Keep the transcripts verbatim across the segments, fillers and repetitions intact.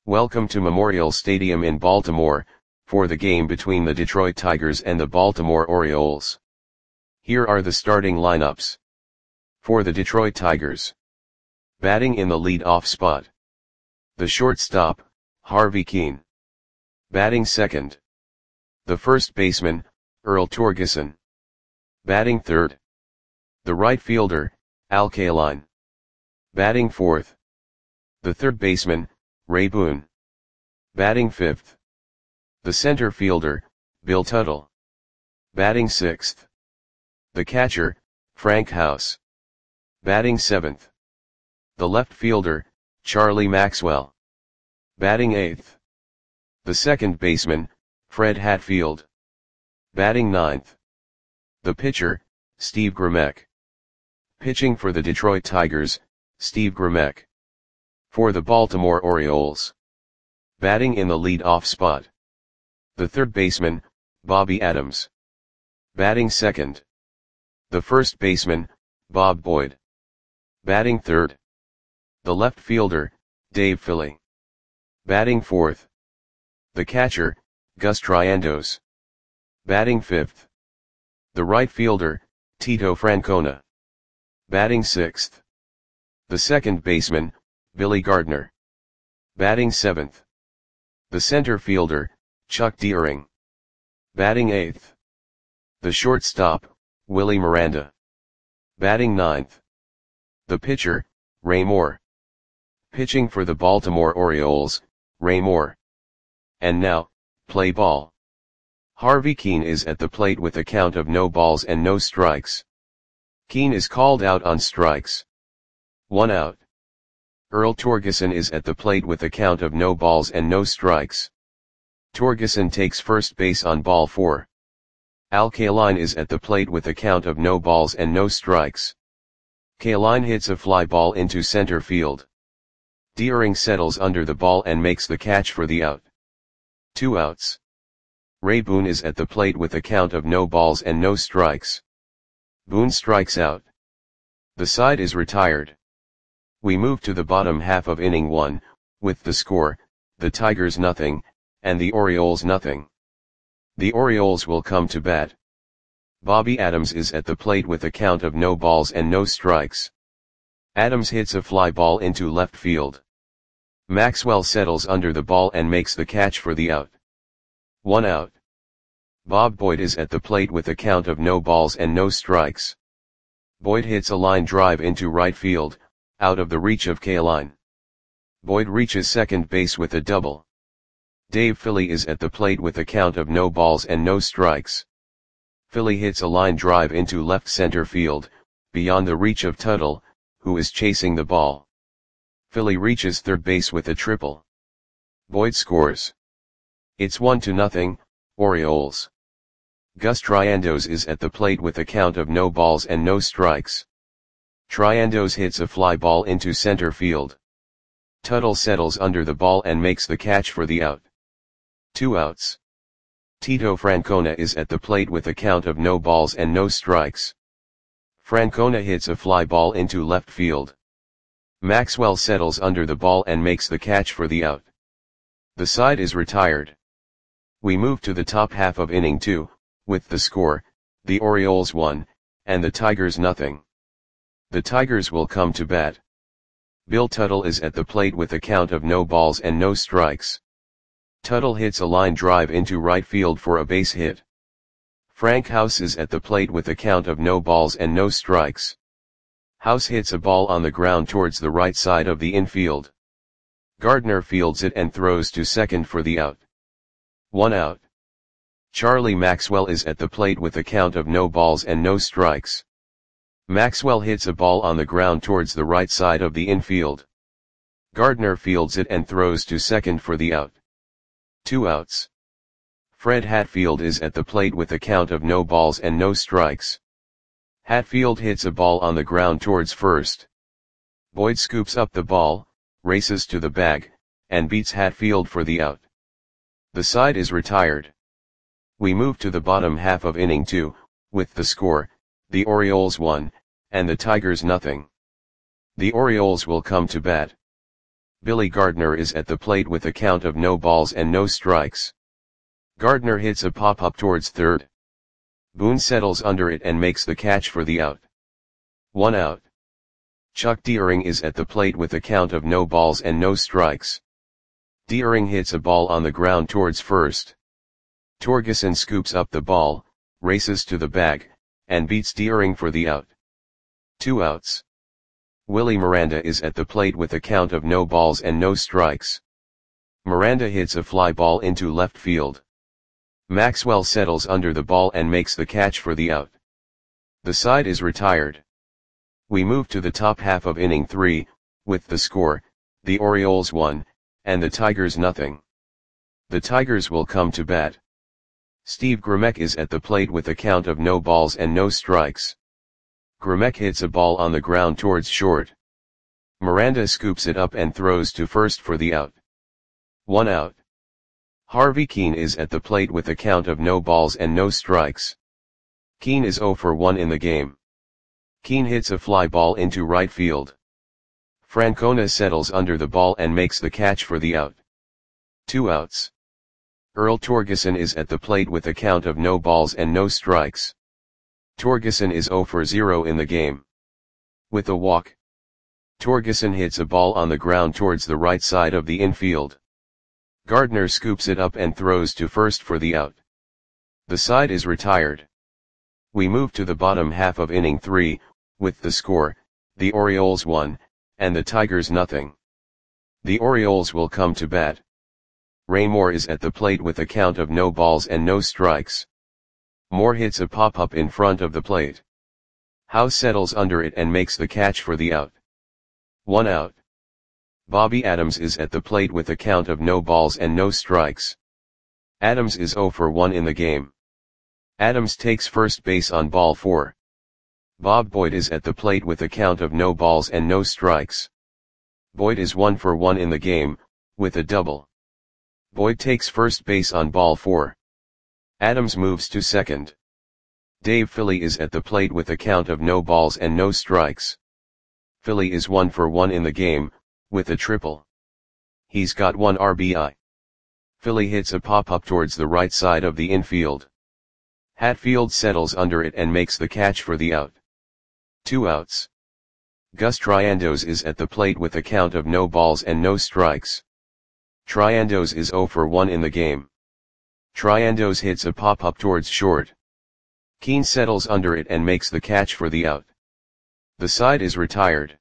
Welcome to Memorial Stadium in Baltimore, for the game between the Detroit Tigers and the Baltimore Orioles. Here are the starting lineups. For the Detroit Tigers. Batting in the lead-off spot. The shortstop, Harvey Kuenn. Batting second. The first baseman, Earl Torgeson. Batting third. The right fielder, Al Kaline. Batting fourth. The third baseman, Ray Boone. Batting fifth. The center fielder, Bill Tuttle. Batting sixth. The catcher, Frank House. Batting seventh. The left fielder, Charlie Maxwell. Batting eighth. The second baseman, Fred Hatfield. Batting ninth. The pitcher, Steve Grmek. Pitching for the Detroit Tigers, Steve Grmek. For the Baltimore Orioles. Batting in the lead-off spot. The third baseman, Bobby Adams. Batting second. The first baseman, Bob Boyd. Batting third. The left fielder, Dave Philly. Batting fourth. The catcher, Gus Triandos. Batting fifth. The right fielder, Tito Francona. Batting sixth. The second baseman, Billy Gardner. Batting seventh. The center fielder, Chuck Deering. Batting eighth. The shortstop, Willie Miranda. Batting ninth. The pitcher, Ray Moore. Pitching for the Baltimore Orioles, Ray Moore. And now, play ball. Harvey Kuenn is at the plate with a count of no balls and no strikes. Kuenn is called out on strikes. One out. Earl Torgeson is at the plate with a count of no balls and no strikes. Torgeson takes first base on ball four. Al Kaline is at the plate with a count of no balls and no strikes. Kaline hits a fly ball into center field. Deering settles under the ball and makes the catch for the out. Two outs. Ray Boone is at the plate with a count of no balls and no strikes. Boone strikes out. The side is retired. We move to the bottom half of inning one, with the score, the Tigers nothing, and the Orioles nothing. The Orioles will come to bat. Bobby Adams is at the plate with a count of no balls and no strikes. Adams hits a fly ball into left field. Maxwell settles under the ball and makes the catch for the out. One out. Bob Boyd is at the plate with a count of no balls and no strikes. Boyd hits a line drive into right field, out of the reach of Kaline. Boyd reaches second base with a double. Dave Philly is at the plate with a count of no balls and no strikes. Philly hits a line drive into left center field, beyond the reach of Tuttle, who is chasing the ball. Philly reaches third base with a triple. Boyd scores. It's one to nothing, Orioles. Gus Triandos is at the plate with a count of no balls and no strikes. Triandos hits a fly ball into center field. Tuttle settles under the ball and makes the catch for the out. Two outs. Tito Francona is at the plate with a count of no balls and no strikes. Francona hits a fly ball into left field. Maxwell settles under the ball and makes the catch for the out. The side is retired. We move to the top half of inning two, with the score, the Orioles one, and the Tigers nothing. The Tigers will come to bat. Bill Tuttle is at the plate with a count of no balls and no strikes. Tuttle hits a line drive into right field for a base hit. Frank House is at the plate with a count of no balls and no strikes. House hits a ball on the ground towards the right side of the infield. Gardner fields it and throws to second for the out. One out. Charlie Maxwell is at the plate with a count of no balls and no strikes. Maxwell hits a ball on the ground towards the right side of the infield. Gardner fields it and throws to second for the out. Two outs. Fred Hatfield is at the plate with a count of no balls and no strikes. Hatfield hits a ball on the ground towards first. Boyd scoops up the ball, races to the bag, and beats Hatfield for the out. The side is retired. We move to the bottom half of inning two, with the score, the Orioles one, and the Tigers nothing. The Orioles will come to bat. Billy Gardner is at the plate with a count of no balls and no strikes. Gardner hits a pop-up towards third. Boone settles under it and makes the catch for the out. One out. Chuck Deering is at the plate with a count of no balls and no strikes. Deering hits a ball on the ground towards first. Torgeson scoops up the ball, races to the bag, and beats Deering for the out. Two outs. Willie Miranda is at the plate with a count of no balls and no strikes. Miranda hits a fly ball into left field. Maxwell settles under the ball and makes the catch for the out. The side is retired. We move to the top half of inning three, with the score, the Orioles one, and the Tigers nothing. The Tigers will come to bat. Steve Gramek is at the plate with a count of no balls and no strikes. Gramek hits a ball on the ground towards short. Miranda scoops it up and throws to first for the out. One out. Harvey Keene is at the plate with a count of no balls and no strikes. Keene is oh for one in the game. Keene hits a fly ball into right field. Francona settles under the ball and makes the catch for the out. Two outs. Earl Torgeson is at the plate with a count of no balls and no strikes. Torgeson is oh for zero in the game. With a walk. Torgeson hits a ball on the ground towards the right side of the infield. Gardner scoops it up and throws to first for the out. The side is retired. We move to the bottom half of inning three, with the score, the Orioles one, and the Tigers nothing. The Orioles will come to bat. Ray Moore is at the plate with a count of no balls and no strikes. Moore hits a pop-up in front of the plate. House settles under it and makes the catch for the out. One out. Bobby Adams is at the plate with a count of no balls and no strikes. Adams is oh for one in the game. Adams takes first base on ball four. Bob Boyd is at the plate with a count of no balls and no strikes. Boyd is one for one in the game, with a double. Boyd takes first base on ball four. Adams moves to second. Dave Philly is at the plate with a count of no balls and no strikes. Philly is one for one in the game, with a triple. He's got one R B I. Philly hits a pop-up towards the right side of the infield. Hatfield settles under it and makes the catch for the out. Two outs. Gus Triandos is at the plate with a count of no balls and no strikes. Triandos is oh for one in the game. Triandos hits a pop-up towards short. Keene settles under it and makes the catch for the out. The side is retired.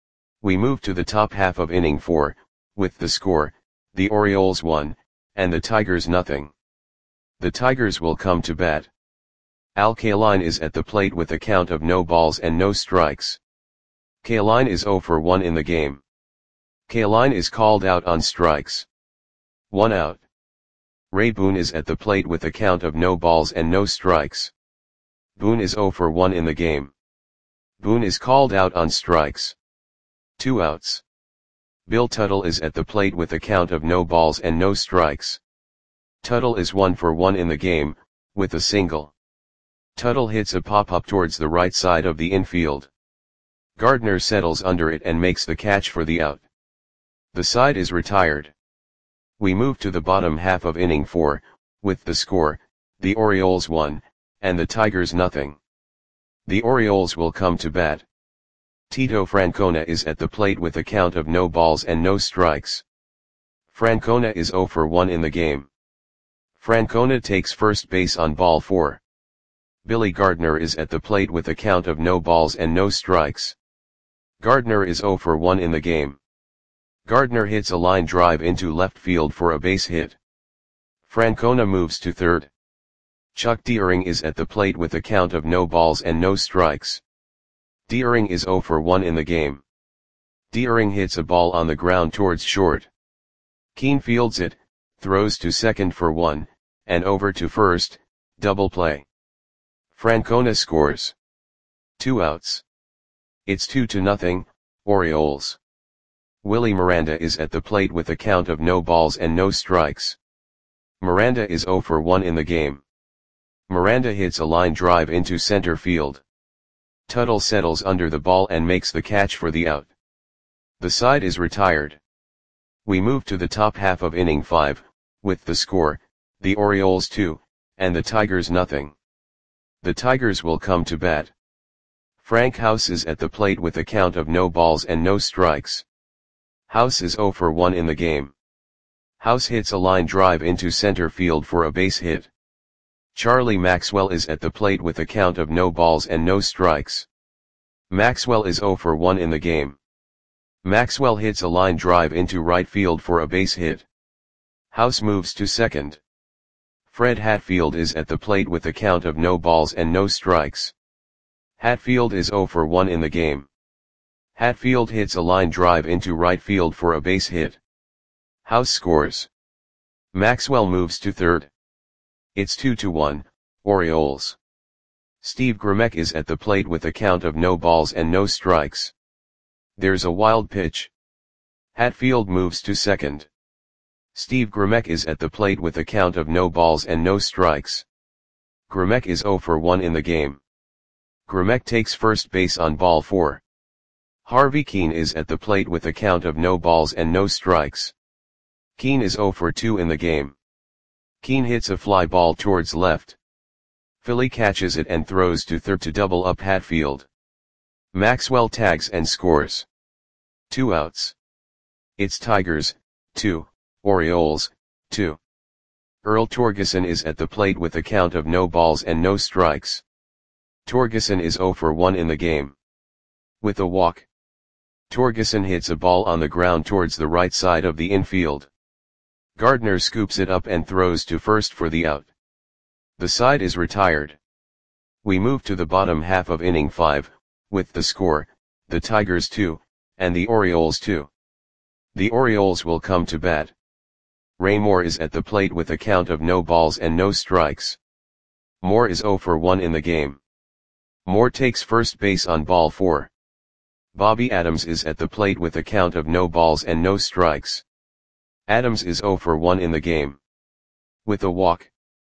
We move to the top half of inning four, with the score, the Orioles one, and the Tigers nothing. The Tigers will come to bat. Al Kaline is at the plate with a count of no balls and no strikes. Kaline is oh for one in the game. Kaline is called out on strikes. One out. Ray Boone is at the plate with a count of no balls and no strikes. Boone is oh for one in the game. Boone is called out on strikes. Two outs. Bill Tuttle is at the plate with a count of no balls and no strikes. Tuttle is one for one in the game, with a single. Tuttle hits a pop-up towards the right side of the infield. Gardner settles under it and makes the catch for the out. The side is retired. We move to the bottom half of inning four, with the score, the Orioles one, and the Tigers nothing. The Orioles will come to bat. Tito Francona is at the plate with a count of no balls and no strikes. Francona is oh for one in the game. Francona takes first base on ball four. Billy Gardner is at the plate with a count of no balls and no strikes. Gardner is oh for one in the game. Gardner hits a line drive into left field for a base hit. Francona moves to third. Chuck Deering is at the plate with a count of no balls and no strikes. Deering is oh for one in the game. Deering hits a ball on the ground towards short. Keene fields it, throws to second for one, and over to first, double play. Francona scores. Two outs. It's two to nothing, Orioles. Willie Miranda is at the plate with a count of no balls and no strikes. Miranda is oh for one in the game. Miranda hits a line drive into center field. Tuttle settles under the ball and makes the catch for the out. The side is retired. We move to the top half of inning five, with the score, the Orioles two, and the Tigers nothing. The Tigers will come to bat. Frank House is at the plate with a count of no balls and no strikes. House is oh for one in the game. House hits a line drive into center field for a base hit. Charlie Maxwell is at the plate with a count of no balls and no strikes. Maxwell is oh for one in the game. Maxwell hits a line drive into right field for a base hit. House moves to second. Fred Hatfield is at the plate with a count of no balls and no strikes. Hatfield is oh for one in the game. Hatfield hits a line drive into right field for a base hit. House scores. Maxwell moves to third. It's two to one, Orioles. Steve Grimek is at the plate with a count of no balls and no strikes. There's a wild pitch. Hatfield moves to second. Steve Grimek is at the plate with a count of no balls and no strikes. Grimek is oh for one in the game. Grimek takes first base on ball four. Harvey Keene is at the plate with a count of no balls and no strikes. Keene is oh for two in the game. Keene hits a fly ball towards left. Philly catches it and throws to third to double up Hatfield. Maxwell tags and scores. Two outs. It's Tigers, two, Orioles, two. Earl Torgeson is at the plate with a count of no balls and no strikes. Torgeson is oh for one in the game. With a walk. Torgeson hits a ball on the ground towards the right side of the infield. Gardner scoops it up and throws to first for the out. The side is retired. We move to the bottom half of inning five, with the score, the Tigers two, and the Orioles two. The Orioles will come to bat. Ray Moore is at the plate with a count of no balls and no strikes. Moore is oh for one in the game. Moore takes first base on ball four. Bobby Adams is at the plate with a count of no balls and no strikes. Adams is oh for one in the game. With a walk.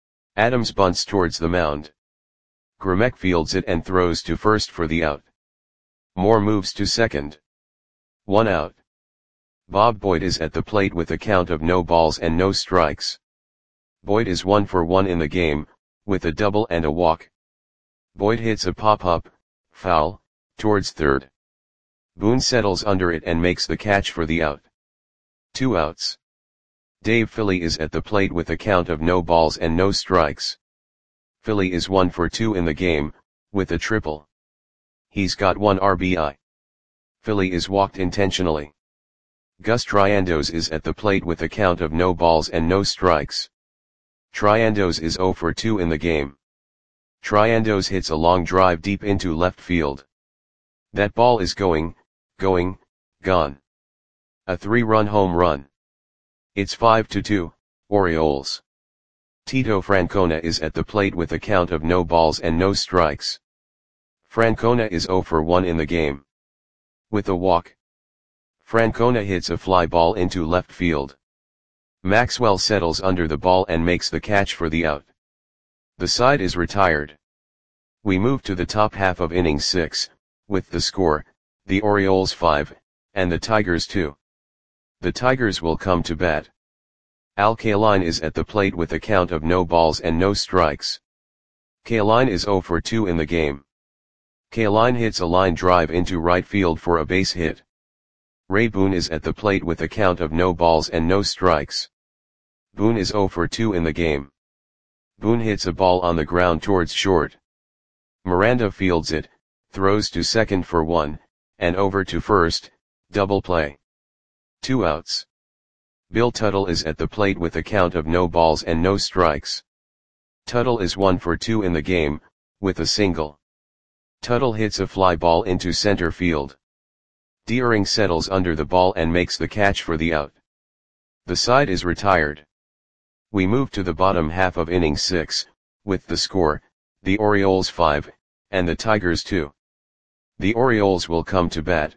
Adams bunts towards the mound. Grimek fields it and throws to first for the out. Moore moves to second. One out. Bob Boyd is at the plate with a count of no balls and no strikes. Boyd is one for one in the game, with a double and a walk. Boyd hits a pop-up, foul, towards third. Boone settles under it and makes the catch for the out. Two outs. Dave Philly is at the plate with a count of no balls and no strikes. Philly is one for two in the game, with a triple. He's got one R B I. Philly is walked intentionally. Gus Triandos is at the plate with a count of no balls and no strikes. Triandos is oh for two in the game. Triandos hits a long drive deep into left field. That ball is going, going, gone. A three-run home run. It's five to two, Orioles. Tito Francona is at the plate with a count of no balls and no strikes. Francona is oh for one in the game. With a walk. Francona hits a fly ball into left field. Maxwell settles under the ball and makes the catch for the out. The side is retired. We move to the top half of inning six, with the score, the Orioles five, and the Tigers two. The Tigers will come to bat. Al Kaline is at the plate with a count of no balls and no strikes. Kaline is oh for two in the game. Kaline hits a line drive into right field for a base hit. Ray Boone is at the plate with a count of no balls and no strikes. Boone is oh for two in the game. Boone hits a ball on the ground towards short. Miranda fields it, throws to second for one, and over to first, double play. Two outs. Bill Tuttle is at the plate with a count of no balls and no strikes. Tuttle is one for two in the game, with a single. Tuttle hits a fly ball into center field. Deering settles under the ball and makes the catch for the out. The side is retired. We move to the bottom half of inning six, with the score, the Orioles five, and the Tigers two. The Orioles will come to bat.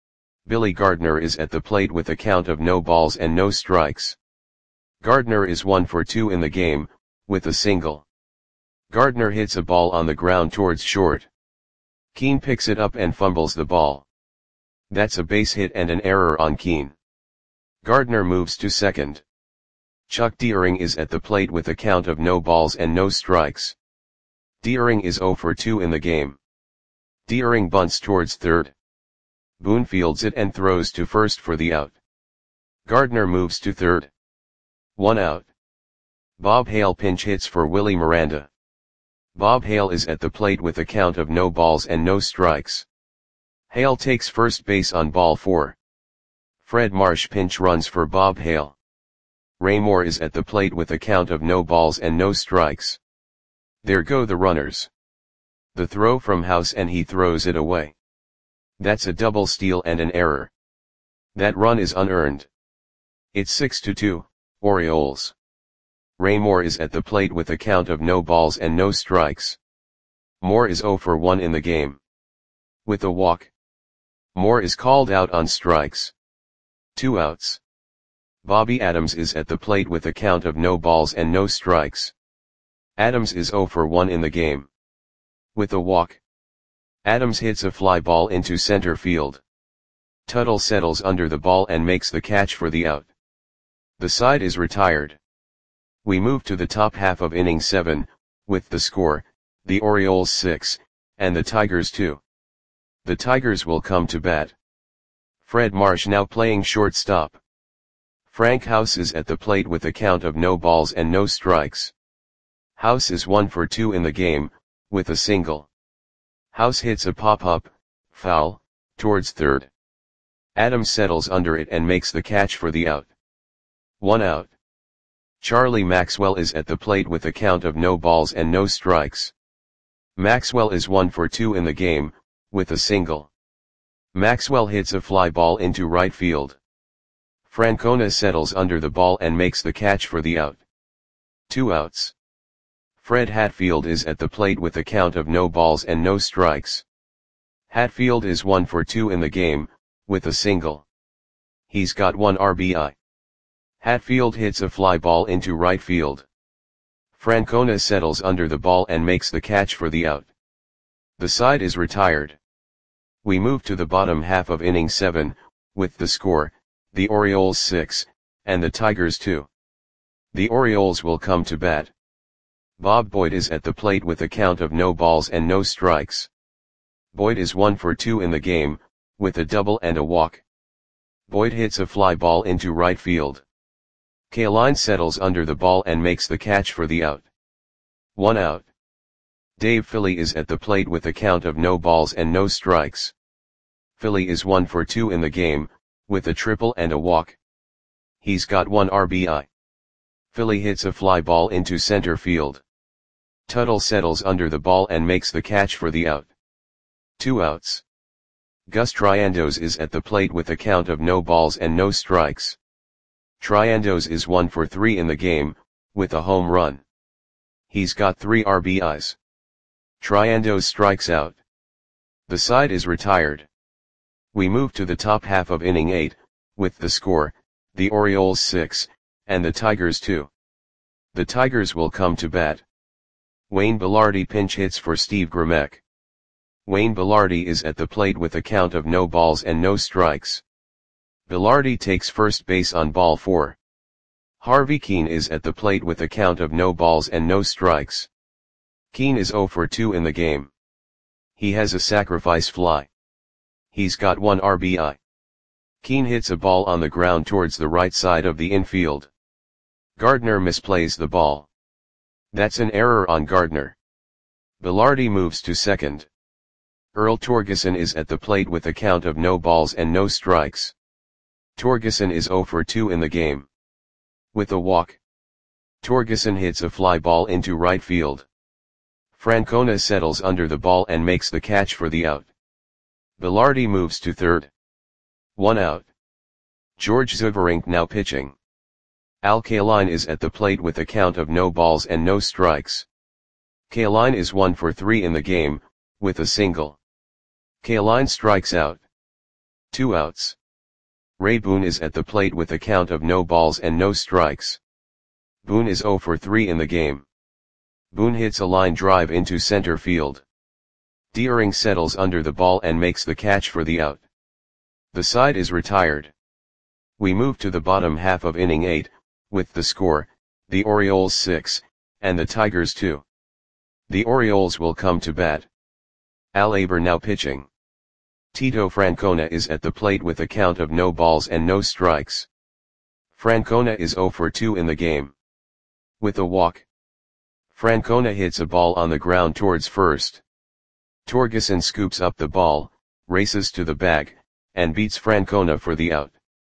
Billy Gardner is at the plate with a count of no balls and no strikes. Gardner is one for two in the game, with a single. Gardner hits a ball on the ground towards short. Keene picks it up and fumbles the ball. That's a base hit and an error on Keene. Gardner moves to second. Chuck Deering is at the plate with a count of no balls and no strikes. Deering is zero for two in the game. Deering bunts towards third. Boone fields it and throws to first for the out. Gardner moves to third. One out. Bob Hale pinch hits for Willie Miranda. Bob Hale is at the plate with a count of no balls and no strikes. Hale takes first base on ball four. Fred Marsh pinch runs for Bob Hale. Ray Moore is at the plate with a count of no balls and no strikes. There go the runners. The throw from House and he throws it away. That's a double steal and an error. That run is unearned. It's six to two, Orioles. Ray Moore is at the plate with a count of no balls and no strikes. Moore is zero for one in the game. With a walk. Moore is called out on strikes. Two outs. Bobby Adams is at the plate with a count of no balls and no strikes. Adams is zero for one in the game. With a walk. Adams hits a fly ball into center field. Tuttle settles under the ball and makes the catch for the out. The side is retired. We move to the top half of inning seven, with the score, the Orioles six, and the Tigers two. The Tigers will come to bat. Fred Marsh now playing shortstop. Frank House is at the plate with a count of no balls and no strikes. House is one for two in the game, with a single. House hits a pop-up, foul, towards third. Adams settles under it and makes the catch for the out. One out. Charlie Maxwell is at the plate with a count of no balls and no strikes. Maxwell is one for two in the game, with a single. Maxwell hits a fly ball into right field. Francona settles under the ball and makes the catch for the out. Two outs. Fred Hatfield is at the plate with a count of no balls and no strikes. Hatfield is one for two in the game, with a single. He's got one R B I. Hatfield hits a fly ball into right field. Francona settles under the ball and makes the catch for the out. The side is retired. We move to the bottom half of inning seven, with the score, the Orioles six, and the Tigers two. The Orioles will come to bat. Bob Boyd is at the plate with a count of no balls and no strikes. Boyd is one for two in the game, with a double and a walk. Boyd hits a fly ball into right field. Kaline settles under the ball and makes the catch for the out. One out. Dave Philly is at the plate with a count of no balls and no strikes. Philly is one for two in the game, with a triple and a walk. He's got one R B I. Philly hits a fly ball into center field. Tuttle settles under the ball and makes the catch for the out. Two outs. Gus Triandos is at the plate with a count of no balls and no strikes. Triandos is one for three in the game, with a home run. He's got three R B Is. Triandos strikes out. The side is retired. We move to the top half of inning eight, with the score, the Orioles six, and the Tigers two. The Tigers will come to bat. Wayne Belardi pinch hits for Steve Grimek. Wayne Belardi is at the plate with a count of no balls and no strikes. Belardi takes first base on ball four. Harvey Keene is at the plate with a count of no balls and no strikes. Keene is zero for two in the game. He has a sacrifice fly. He's got one R B I. Keene hits a ball on the ground towards the right side of the infield. Gardner misplays the ball. That's an error on Gardner. Belardi moves to second. Earl Torgeson is at the plate with a count of no balls and no strikes. Torgeson is zero for two in the game. With a walk. Torgeson hits a fly ball into right field. Francona settles under the ball and makes the catch for the out. Belardi moves to third. One out. George Zuverink now pitching. Al Kaline is at the plate with a count of no balls and no strikes. Kaline is one for three in the game, with a single. Kaline strikes out. Two outs. Ray Boone is at the plate with a count of no balls and no strikes. Boone is zero for three in the game. Boone hits a line drive into center field. Deering settles under the ball and makes the catch for the out. The side is retired. We move to the bottom half of inning eight, with the score, the Orioles six, and the Tigers two. The Orioles will come to bat. Al Aber now pitching. Tito Francona is at the plate with a count of no balls and no strikes. Francona is zero for two in the game. With a walk. Francona hits a ball on the ground towards first. Torgeson scoops up the ball, races to the bag, and beats Francona for the out.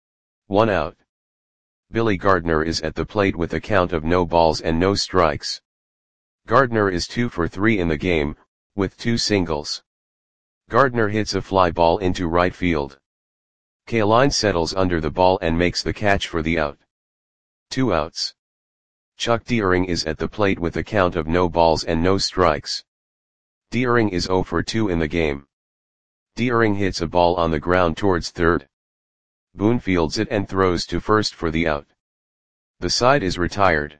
One out. Billy Gardner is at the plate with a count of no balls and no strikes. Gardner is two for three in the game, with two singles. Gardner hits a fly ball into right field. Kaline settles under the ball and makes the catch for the out. Two outs. Chuck Deering is at the plate with a count of no balls and no strikes. Deering is zero for two in the game. Deering hits a ball on the ground towards third. Boone fields it and throws to first for the out. The side is retired.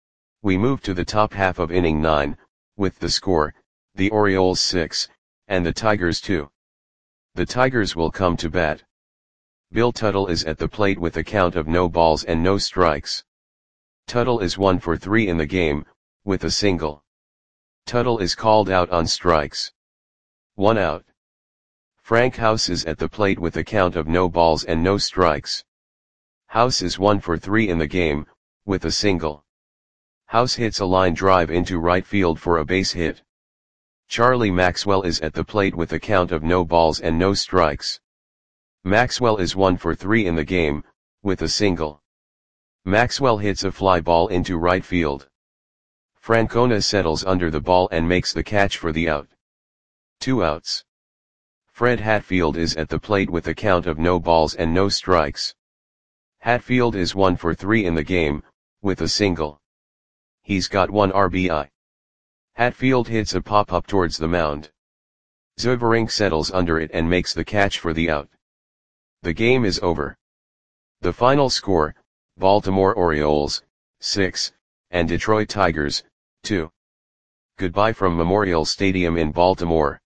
We move to the top half of inning nine, with the score, the Orioles six, and the Tigers two. The Tigers will come to bat. Bill Tuttle is at the plate with a count of no balls and no strikes. Tuttle is one for three in the game, with a single. Tuttle is called out on strikes. One out. Frank House is at the plate with a count of no balls and no strikes. House is one for three in the game, with a single. House hits a line drive into right field for a base hit. Charlie Maxwell is at the plate with a count of no balls and no strikes. Maxwell is one for three in the game, with a single. Maxwell hits a fly ball into right field. Francona settles under the ball and makes the catch for the out. Two outs. Fred Hatfield is at the plate with a count of no balls and no strikes. Hatfield is one for three in the game, with a single. He's got one R B I. Hatfield hits a pop-up towards the mound. Zovarink settles under it and makes the catch for the out. The game is over. The final score, Baltimore Orioles, six, and Detroit Tigers, two. Goodbye from Memorial Stadium in Baltimore.